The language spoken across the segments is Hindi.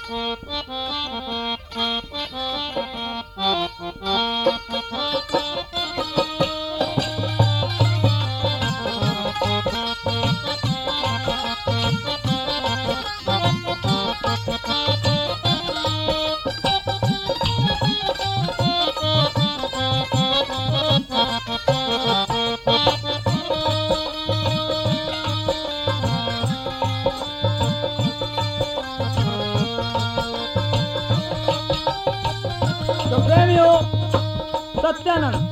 तो प्रेमियों, सत्यानंद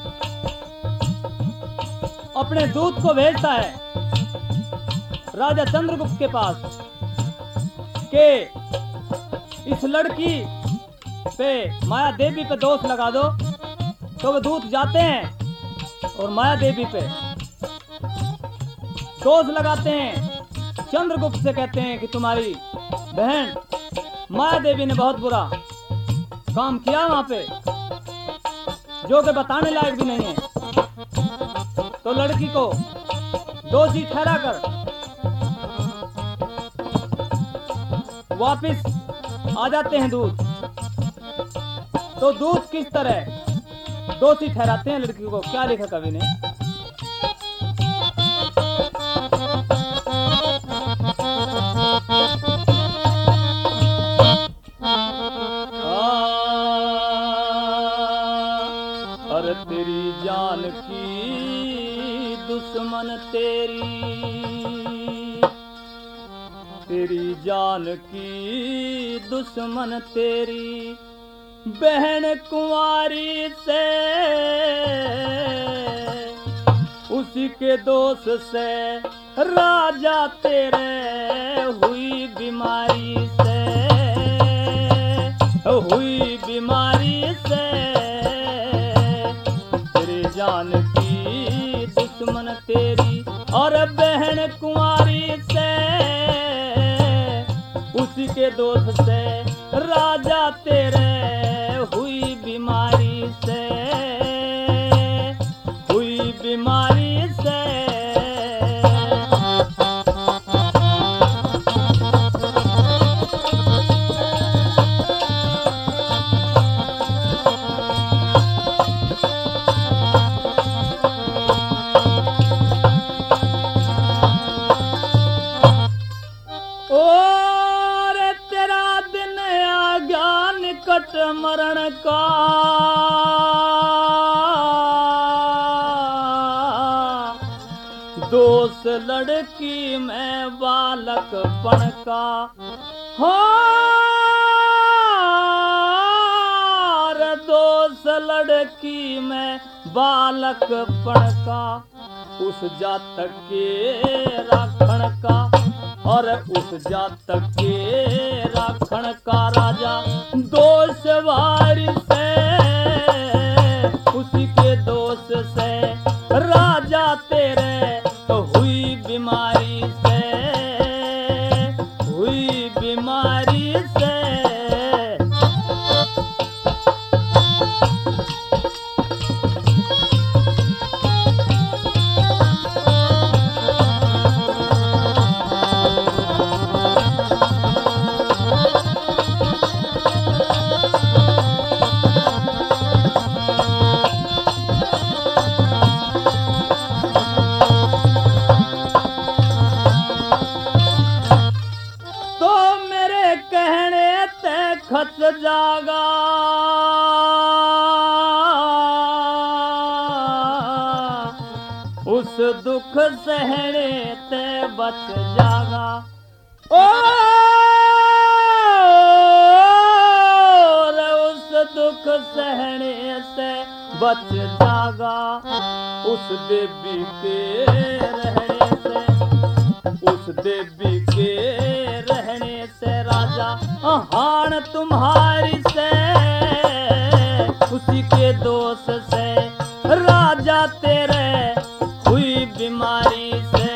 अपने दूत को भेजता है राजा चंद्रगुप्त के पास कि इस लड़की पे, माया देवी पे दोष लगा दो। तो वो दूत जाते हैं और माया देवी पे दोष लगाते हैं। चंद्रगुप्त से कहते हैं कि तुम्हारी बहन माया देवी ने बहुत बुरा काम किया वहां पे, जो कि बताने लायक भी नहीं है। तो लड़की को दोषी ठहरा कर वापिस आ जाते हैं दूत। तो दूत किस तरह दोषी ठहराते हैं लड़की को, क्या लिखा कवि ने? अरे तेरी जान की दुश्मन तेरी जान की दुश्मन तेरी बहन कुंवारी से, उसी के दोष से राजा तेरे हुई बीमारी से, हुई बीमारी से। तेरी जान की दुश्मन तेरी और बहन कुंवारी से, उसी के दोष से राजा तेरे हुई बीमारी से, हुई बीमारी से। मरण का दोष लड़की में बालकपन का, दोष लड़की में बालकपन का, उस जातक के राखण का और उस जातक के राखण का राजा दोष वारी से, उसी के दोष से राजा तेरे तो हुई बीमारी से, हुई बीमारी से। खत जागा उस दुख सहने ते बच जागा, और उस दुख सहने से बच जागा। उस देवी के रहने से, उस देवी के रहने से राजा हाण तुम्हारी से, उसी के दोष से राजा तेरे हुई बीमारी से,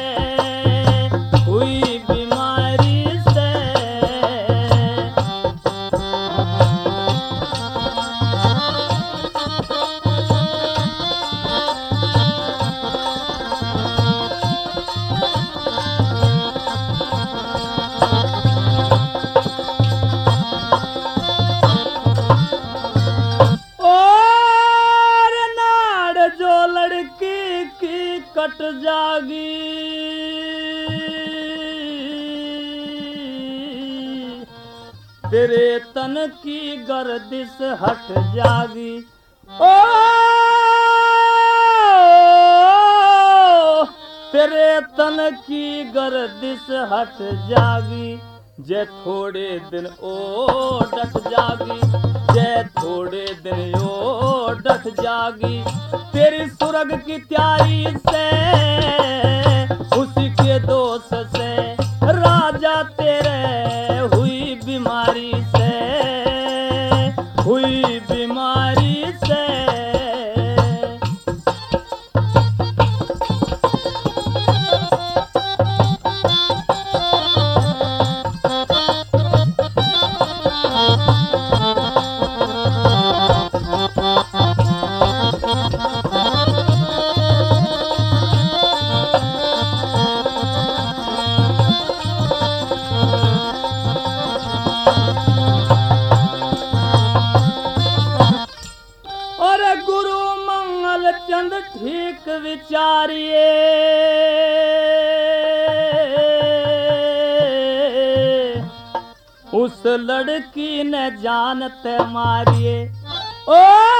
हुई बीमारी से। तेरे तन की गर्दिश हट जागी। ओ तेरे तन की गर्दिश हट जागी। जे थोड़े दिन ओ डट जागी, जे थोड़े दिन ओ डट जागी। तेरी सुरग की त्यारी से, उसी के दोष से, राजा तेरे हुई बीमारी से, हुई बीमारी से। चंद ठीक विचारिए, उस लड़की ने जानते मारिए। ओ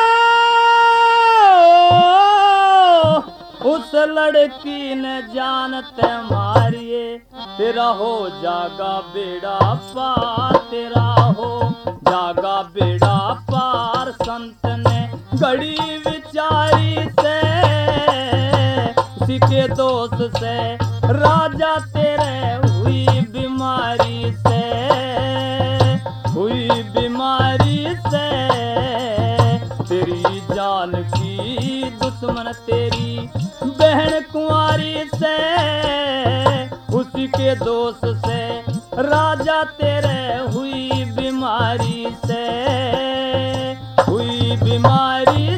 उस लड़की ने जानते मारिए। तेरा हो जागा बेड़ा पार, तेरा हो जागा बेड़ा पार। संत ने घड़ी विचारी से, उसी के दोस्त से, राजा तेरे हुई बीमारी से, हुई बीमारी से। तेरी जान की दुश्मन तेरी बहन कुंवारी से, उसी के दोस्त से, राजा तेरे हुई बीमारी से, हुई बीमारी